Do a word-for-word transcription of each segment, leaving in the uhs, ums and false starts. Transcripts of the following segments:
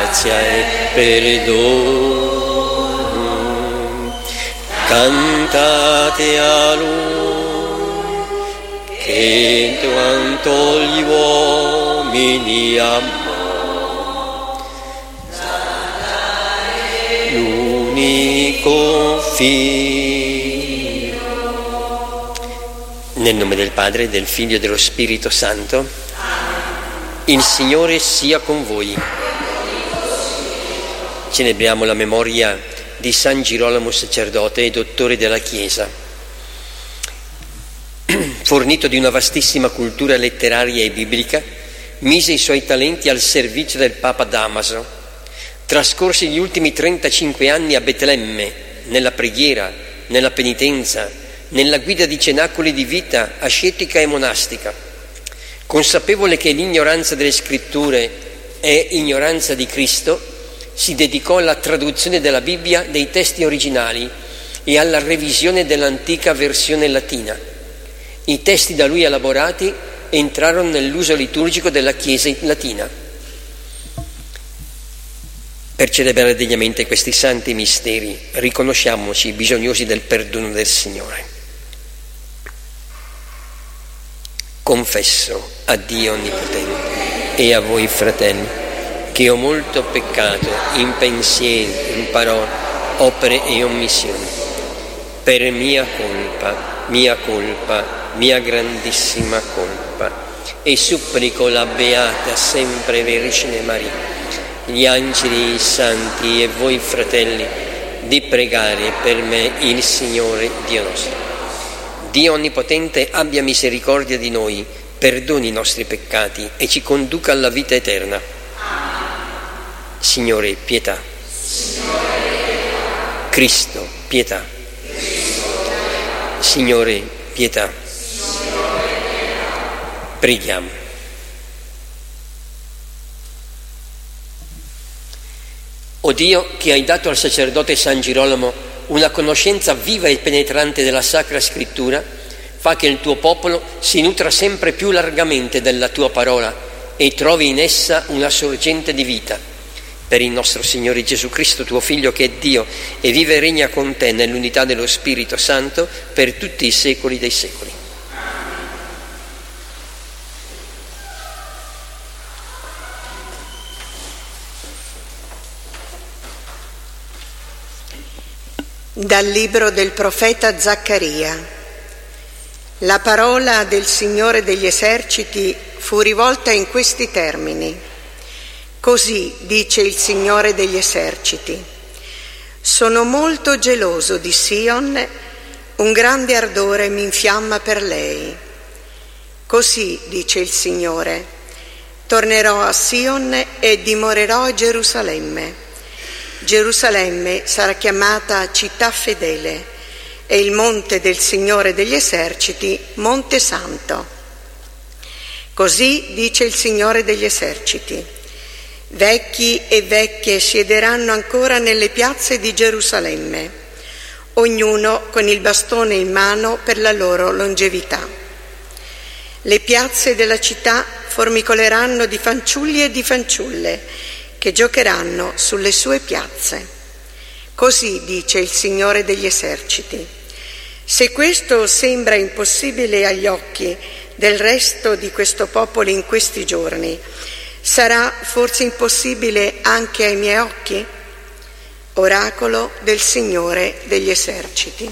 grazia e perdono. Cantate a Lui, che quanto gli uomini amò, l'unico Figlio. Nel nome del Padre, del Figlio e dello Spirito Santo. Il Signore sia con voi. Celebriamo la memoria di San Girolamo sacerdote e dottore della Chiesa. Fornito di una vastissima cultura letteraria e biblica, mise i suoi talenti al servizio del Papa Damaso. Trascorse gli ultimi trentacinque anni a Betlemme, nella preghiera, nella penitenza, nella guida di cenacoli di vita ascetica e monastica. Consapevole che l'ignoranza delle scritture è ignoranza di Cristo, si dedicò alla traduzione della Bibbia dei testi originali e alla revisione dell'antica versione latina. I testi da lui elaborati entrarono nell'uso liturgico della Chiesa latina. Per celebrare degnamente questi santi misteri, riconosciamoci bisognosi del perdono del Signore. Confesso a Dio Onnipotente e a voi, fratelli, che ho molto peccato in pensieri, in parole, opere e omissioni. Per mia colpa, mia colpa, mia grandissima colpa. E supplico la Beata sempre Vergine Maria, gli angeli, i santi e voi, fratelli, di pregare per me il Signore Dio nostro. Dio Onnipotente abbia misericordia di noi, perdoni i nostri peccati e ci conduca alla vita eterna. Signore, pietà. Cristo, pietà. Signore, pietà. Preghiamo. O Dio, che hai dato al sacerdote San Girolamo una conoscenza viva e penetrante della Sacra Scrittura, fa che il tuo popolo si nutra sempre più largamente della tua parola e trovi in essa una sorgente di vita. Per il nostro Signore Gesù Cristo, tuo Figlio, che è Dio e vive e regna con te nell'unità dello Spirito Santo per tutti i secoli dei secoli. Dal libro del profeta Zaccaria. La parola del Signore degli eserciti fu rivolta in questi termini. Così dice il Signore degli eserciti: sono molto geloso di Sion, un grande ardore mi infiamma per lei. Così dice il Signore: tornerò a Sion e dimorerò a Gerusalemme. Gerusalemme sarà chiamata città fedele e il monte del Signore degli eserciti, Monte Santo. Così dice il Signore degli eserciti: vecchi e vecchie siederanno ancora nelle piazze di Gerusalemme, ognuno con il bastone in mano per la loro longevità. Le piazze della città formicoleranno di fanciulli e di fanciulle che giocheranno sulle sue piazze. Così dice il Signore degli eserciti. Se questo sembra impossibile agli occhi del resto di questo popolo in questi giorni, sarà forse impossibile anche ai miei occhi? Oracolo del Signore degli eserciti.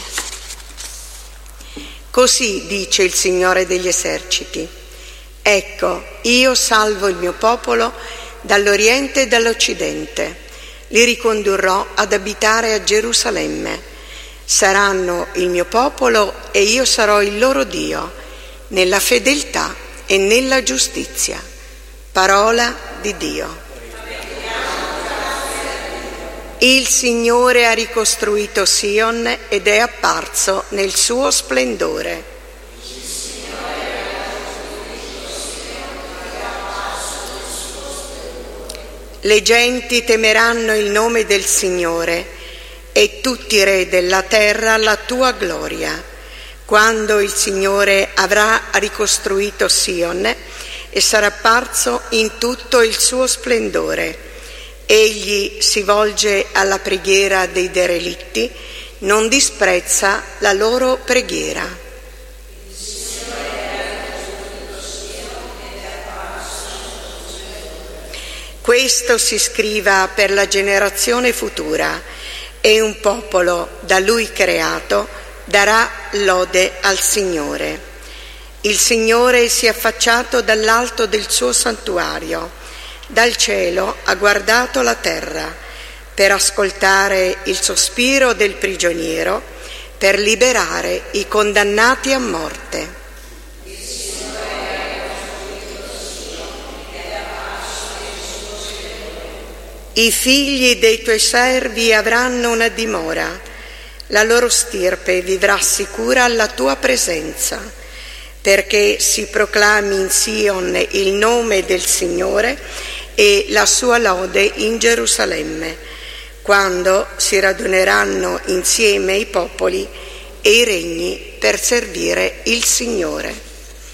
Così dice il Signore degli eserciti: ecco, io salvo il mio popolo dall'Oriente e dall'Occidente, li ricondurrò ad abitare a Gerusalemme. Saranno il mio popolo e io sarò il loro Dio, nella fedeltà e nella giustizia. Parola di Dio. Il Signore ha ricostruito Sion ed è apparso nel suo splendore. Le genti temeranno il nome del Signore e tutti i re della terra la tua gloria, quando il Signore avrà ricostruito Sion e sarà apparso in tutto il suo splendore. Egli si volge alla preghiera dei derelitti, non disprezza la loro preghiera. Questo si scriva per la generazione futura, e un popolo da Lui creato darà lode al Signore. Il Signore si è affacciato dall'alto del suo santuario, dal cielo ha guardato la terra per ascoltare il sospiro del prigioniero, per liberare i condannati a morte. I figli dei tuoi servi avranno una dimora, la loro stirpe vivrà sicura alla tua presenza, perché si proclami in Sion il nome del Signore e la sua lode in Gerusalemme, quando si raduneranno insieme i popoli e i regni per servire il Signore.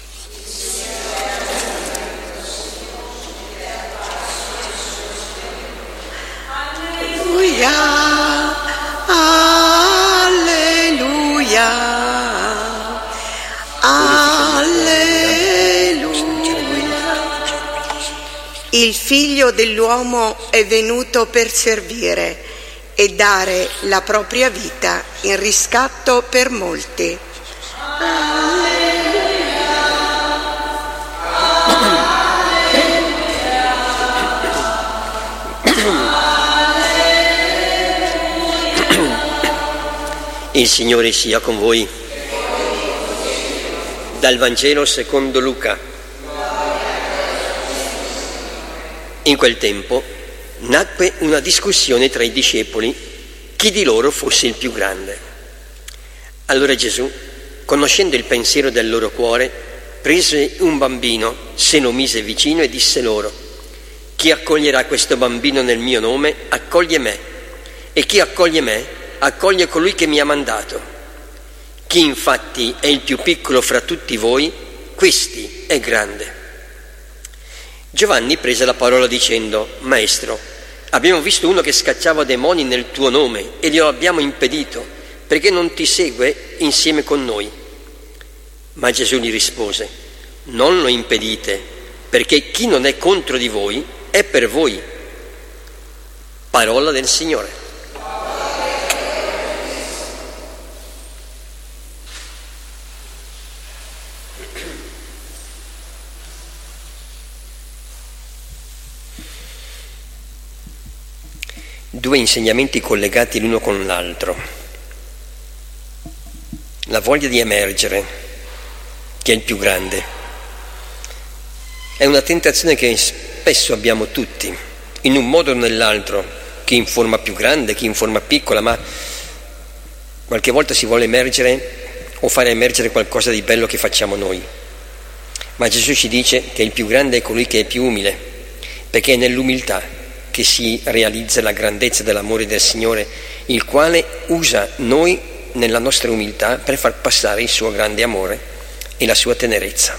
Alleluia, alleluia. Il Figlio dell'uomo è venuto per servire e dare la propria vita in riscatto per molti. Il Signore sia con voi. Dal Vangelo secondo Luca. In quel tempo nacque una discussione tra i discepoli chi di loro fosse il più grande. Allora Gesù, conoscendo il pensiero del loro cuore, prese un bambino, se lo mise vicino e disse loro: chi accoglierà questo bambino nel mio nome accoglie me, e chi accoglie me accoglie colui che mi ha mandato. Chi infatti è il più piccolo fra tutti voi, questi è grande. Giovanni prese la parola dicendo: Maestro, abbiamo visto uno che scacciava demoni nel tuo nome e glielo abbiamo impedito, perché non ti segue insieme con noi. Ma Gesù gli rispose: non lo impedite, perché chi non è contro di voi è per voi. Parola del Signore. Due insegnamenti collegati l'uno con l'altro. La voglia di emergere, che è il più grande, è una tentazione che spesso abbiamo tutti, in un modo o nell'altro, chi in forma più grande, chi in forma piccola, ma qualche volta si vuole emergere o fare emergere qualcosa di bello che facciamo noi. Ma Gesù ci dice che il più grande è colui che è più umile, perché è nell'umiltà che si realizza la grandezza dell'amore del Signore, il quale usa noi nella nostra umiltà per far passare il suo grande amore e la sua tenerezza.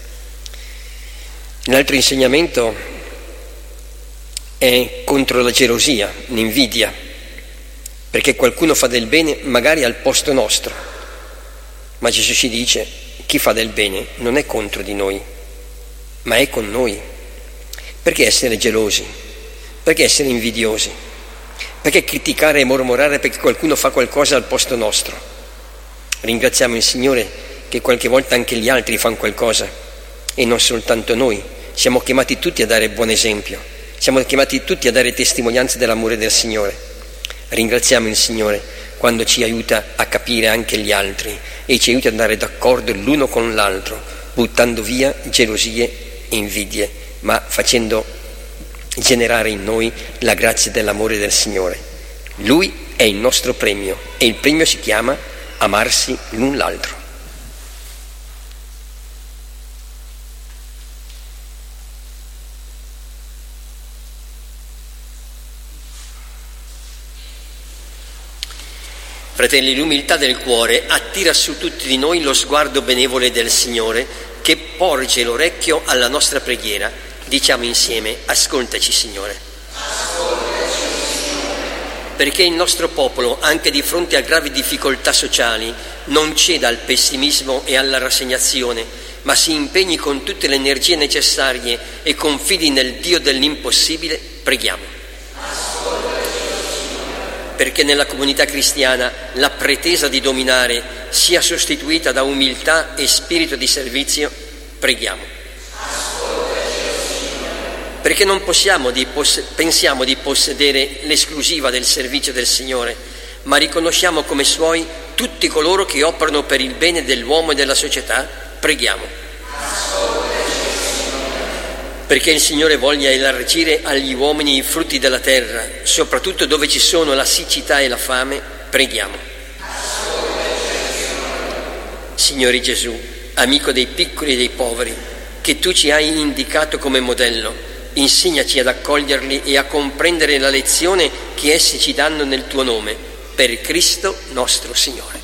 L'altro insegnamento è contro la gelosia, l'invidia, perché qualcuno fa del bene magari al posto nostro, ma Gesù ci dice: chi fa del bene non è contro di noi, ma è con noi. Perché essere gelosi? Perché essere invidiosi? Perché criticare e mormorare perché qualcuno fa qualcosa al posto nostro? Ringraziamo il Signore che qualche volta anche gli altri fanno qualcosa e non soltanto noi. Siamo chiamati tutti a dare buon esempio, siamo chiamati tutti a dare testimonianza dell'amore del Signore. Ringraziamo il Signore quando ci aiuta a capire anche gli altri e ci aiuta ad andare d'accordo l'uno con l'altro, buttando via gelosie e invidie, ma facendo generare in noi la grazia dell'amore del Signore. Lui è il nostro premio e il premio si chiama amarsi l'un l'altro. Fratelli, l'umiltà del cuore attira su tutti di noi lo sguardo benevole del Signore che porge l'orecchio alla nostra preghiera. Diciamo insieme: ascoltaci, Signore. Ascolta. perché il nostro popolo, anche di fronte a gravi difficoltà sociali, non ceda al pessimismo e alla rassegnazione, ma si impegni con tutte le energie necessarie e confidi nel Dio dell'impossibile, preghiamo. Perché nella comunità cristiana la pretesa di dominare sia sostituita da umiltà e spirito di servizio, preghiamo. Perché non possiamo di poss- pensiamo di possedere l'esclusiva del servizio del Signore, ma riconosciamo come Suoi tutti coloro che operano per il bene dell'uomo e della società, preghiamo. Perché il Signore voglia elargire agli uomini i frutti della terra, soprattutto dove ci sono la siccità e la fame, preghiamo. Signore Gesù, amico dei piccoli e dei poveri, che Tu ci hai indicato come modello, insegnaci ad accoglierli e a comprendere la lezione che essi ci danno nel Tuo nome, per Cristo nostro Signore.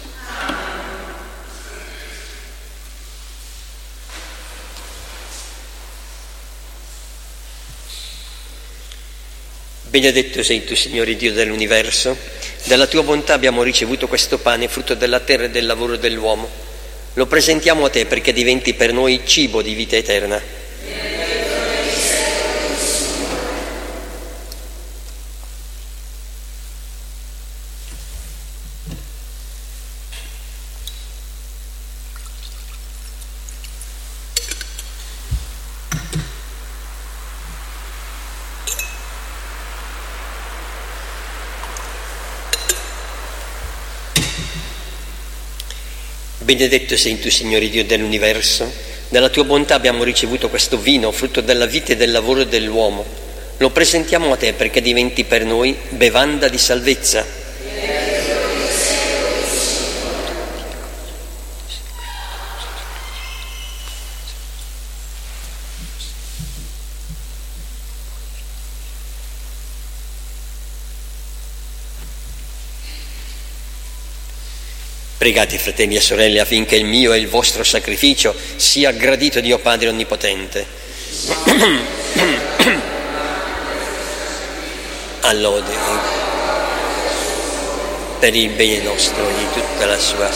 Benedetto sei Tu, Signore Dio dell'universo, dalla Tua bontà abbiamo ricevuto questo pane, frutto della terra e del lavoro dell'uomo. Lo presentiamo a Te perché diventi per noi cibo di vita eterna. Benedetto sei Tu, Signore Dio dell'universo, dalla Tua bontà abbiamo ricevuto questo vino, frutto della vita e del lavoro dell'uomo. Lo presentiamo a Te perché diventi per noi bevanda di salvezza. Pregate, fratelli e sorelle, affinché il mio e il vostro sacrificio sia gradito a Dio Padre Onnipotente. Allode per il bene nostro e di tutta la sua.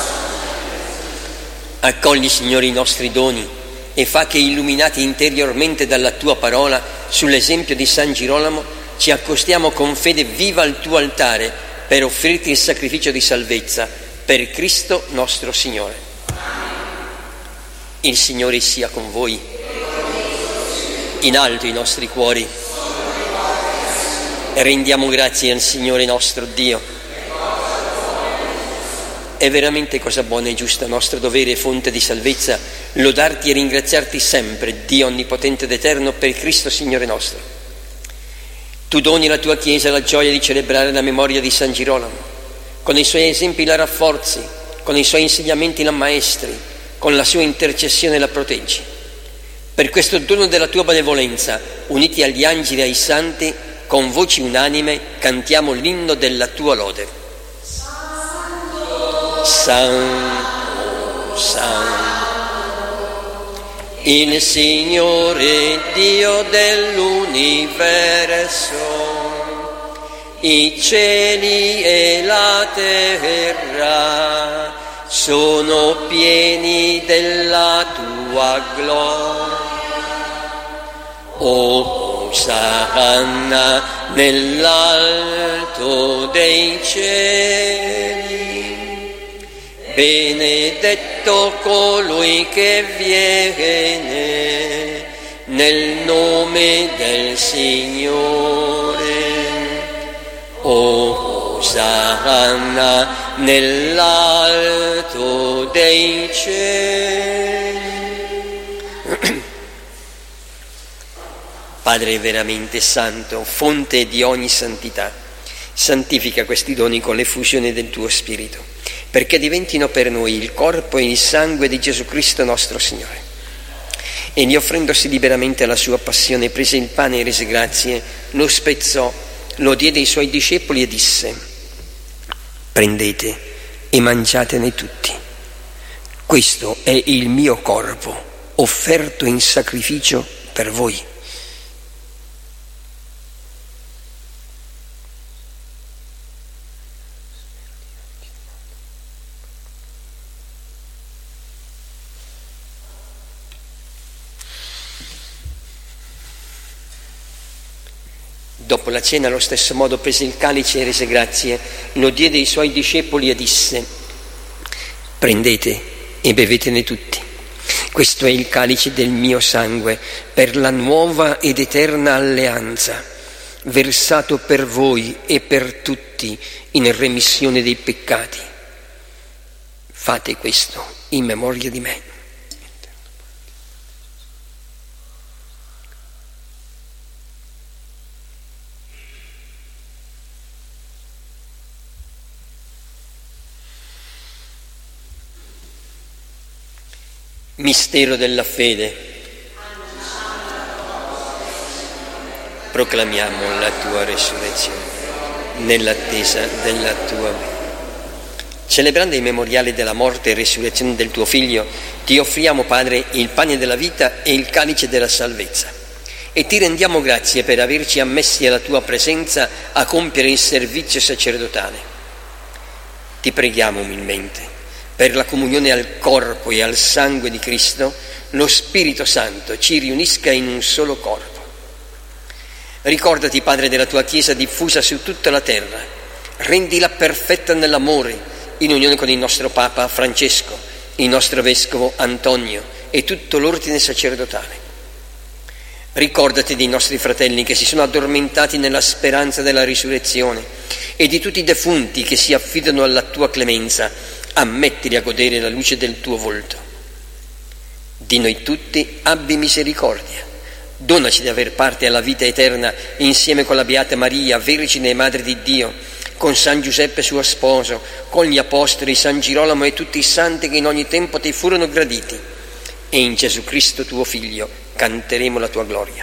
Accogli, Signore, i nostri doni e fa che, illuminati interiormente dalla Tua parola, sull'esempio di San Girolamo, ci accostiamo con fede viva al Tuo altare per offrirti il sacrificio di salvezza, per Cristo nostro Signore. Il Signore sia con voi. In alto i nostri cuori. Rendiamo grazie al Signore nostro Dio. È veramente cosa buona e giusta, nostro dovere e fonte di salvezza, lodarti e ringraziarti sempre, Dio onnipotente ed eterno, per Cristo Signore nostro. Tu doni alla Tua Chiesa la gioia di celebrare la memoria di San Girolamo. Con i Suoi esempi la rafforzi, con i Suoi insegnamenti la maestri, con la Sua intercessione la proteggi. Per questo dono della Tua benevolenza, uniti agli angeli e ai santi, con voci unanime cantiamo l'inno della Tua lode. Santo, Santo, il Signore Dio dell'universo, i cieli e la terra sono pieni della Tua gloria. Osanna nell'alto dei cieli, benedetto colui che viene nel nome del Signore. Osanna nell'alto dei cieli. Padre veramente santo, fonte di ogni santità, santifica questi doni con l'effusione del Tuo Spirito, perché diventino per noi il corpo e il sangue di Gesù Cristo nostro Signore. Egli, offrendosi liberamente alla Sua passione, prese il pane e rese grazie, lo spezzò, lo diede ai Suoi discepoli e disse: prendete e mangiatene tutti. Questo è il mio corpo, offerto in sacrificio per voi. Dopo la cena, allo stesso modo, prese il calice e rese grazie, lo diede ai suoi discepoli e disse: prendete e bevetene tutti. Questo è il calice del mio sangue per la nuova ed eterna alleanza, versato per voi e per tutti in remissione dei peccati. Fate questo in memoria di me. Mistero della fede. Proclamiamo la tua resurrezione nell'attesa della tua venita. Celebrando il memoriale della morte e resurrezione del tuo Figlio, ti offriamo, Padre, il pane della vita e il calice della salvezza, e ti rendiamo grazie per averci ammessi alla tua presenza a compiere il servizio sacerdotale. Ti preghiamo umilmente, per la comunione al corpo e al sangue di Cristo, lo Spirito Santo ci riunisca in un solo corpo. Ricordati, Padre, della tua Chiesa diffusa su tutta la terra, rendila perfetta nell'amore, in unione con il nostro Papa Francesco, il nostro Vescovo Antonio e tutto l'ordine sacerdotale. Ricordati dei nostri fratelli che si sono addormentati nella speranza della risurrezione e di tutti i defunti che si affidano alla tua clemenza. Ammettili a godere la luce del tuo volto. Di noi tutti abbi misericordia. Donaci di aver parte alla vita eterna insieme con la Beata Maria, Vergine e Madre di Dio, con San Giuseppe suo sposo, con gli Apostoli, San Girolamo e tutti i santi che in ogni tempo ti furono graditi. E in Gesù Cristo tuo Figlio canteremo la tua gloria.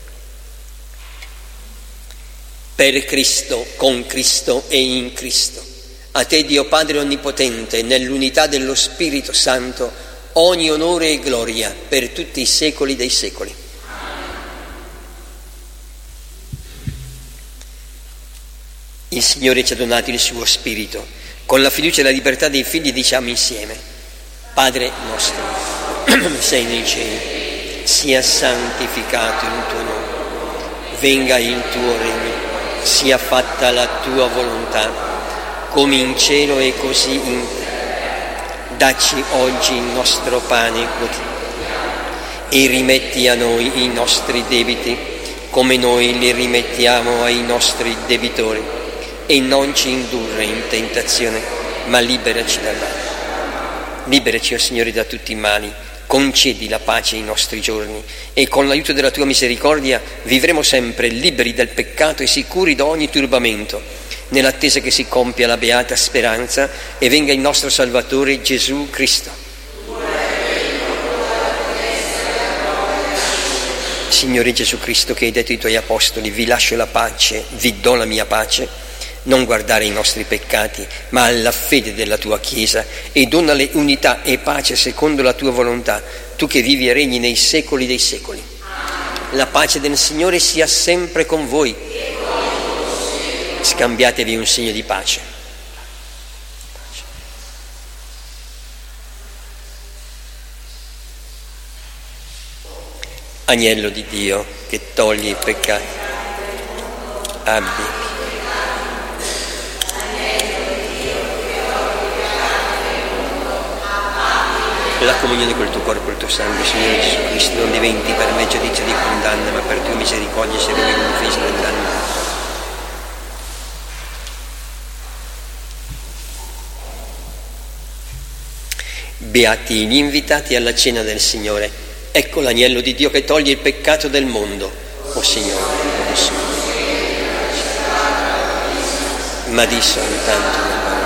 Per Cristo, con Cristo e in Cristo. A te, Dio Padre Onnipotente, nell'unità dello Spirito Santo, ogni onore e gloria per tutti i secoli dei secoli. Il Signore ci ha donato il suo Spirito. Con la fiducia e la libertà dei figli diciamo insieme: Padre nostro, sei nei cieli, sia santificato il tuo nome, venga il tuo regno, sia fatta la tua volontà, come in cielo e così in terra. Dacci oggi il nostro pane quotidiano e rimetti a noi i nostri debiti, come noi li rimettiamo ai nostri debitori, e non ci indurre in tentazione, ma liberaci dal male. Liberaci, o Signore, da tutti i mali, concedi la pace ai nostri giorni, e con l'aiuto della tua misericordia vivremo sempre liberi dal peccato e sicuri da ogni turbamento, nell'attesa che si compia la beata speranza e venga il nostro Salvatore Gesù Cristo. Signore Gesù Cristo, che hai detto ai tuoi apostoli: vi lascio la pace, vi do la mia pace, non guardare i nostri peccati, ma alla fede della tua Chiesa, e donale unità e pace secondo la tua volontà, tu che vivi e regni nei secoli dei secoli. La pace del Signore sia sempre con voi. Scambiatevi un segno di pace. Agnello di Dio che togli i peccati, abbi. La comunione col tuo corpo e il tuo sangue, Signore Gesù Cristo, non diventi per me giudizio di condanna, ma per tua misericordia se vivi in difesa dell'anima. Beati gli invitati alla cena del Signore. Ecco l'agnello di Dio che toglie il peccato del mondo. O Signore, non so, ma di soltanto una parola.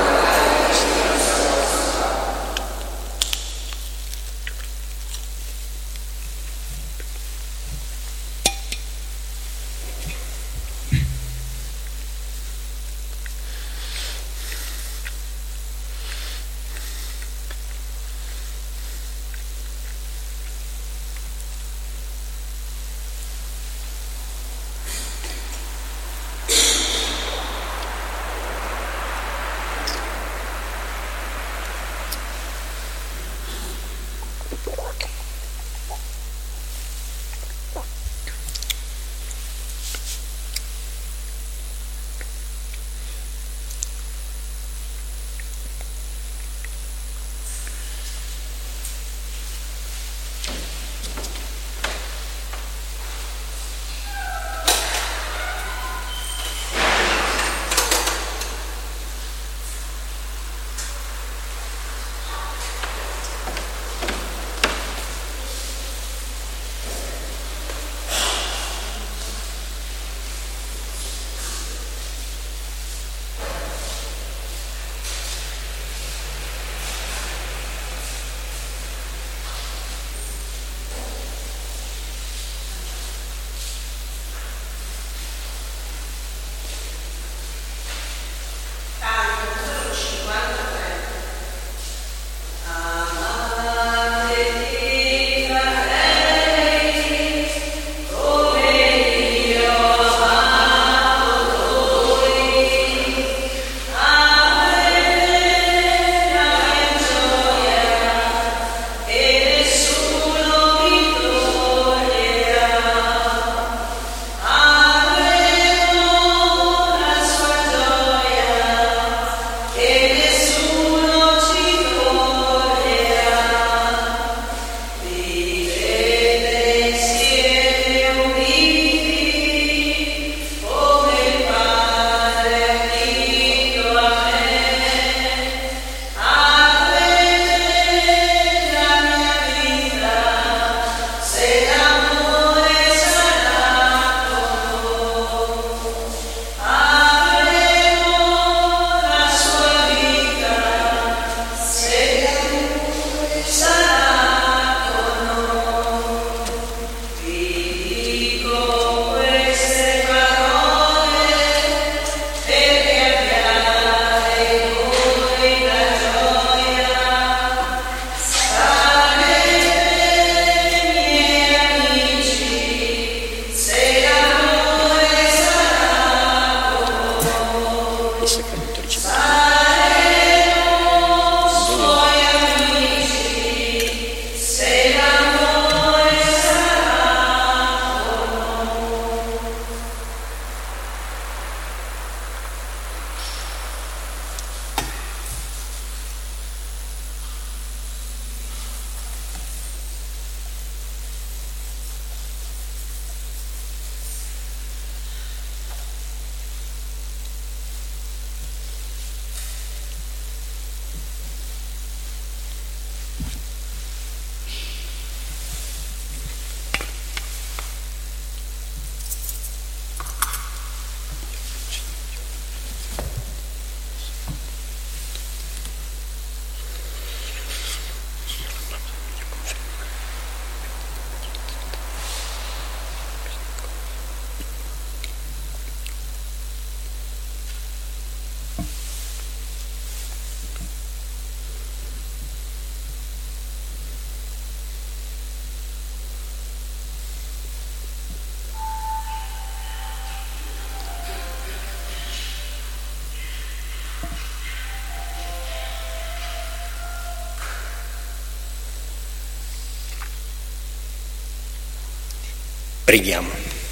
Preghiamo.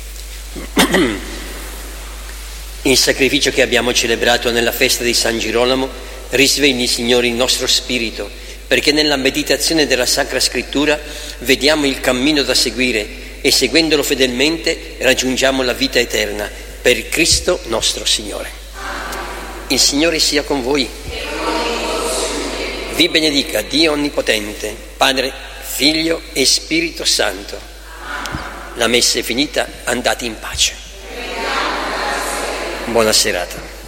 Il sacrificio che abbiamo celebrato nella festa di San Girolamo risvegli, Signore, il nostro spirito, perché nella meditazione della Sacra Scrittura vediamo il cammino da seguire e seguendolo fedelmente raggiungiamo la vita eterna per Cristo nostro Signore. Il Signore sia con voi. Vi benedica Dio Onnipotente, Padre, Figlio e Spirito Santo. La messa è finita, andate in pace. Buona serata.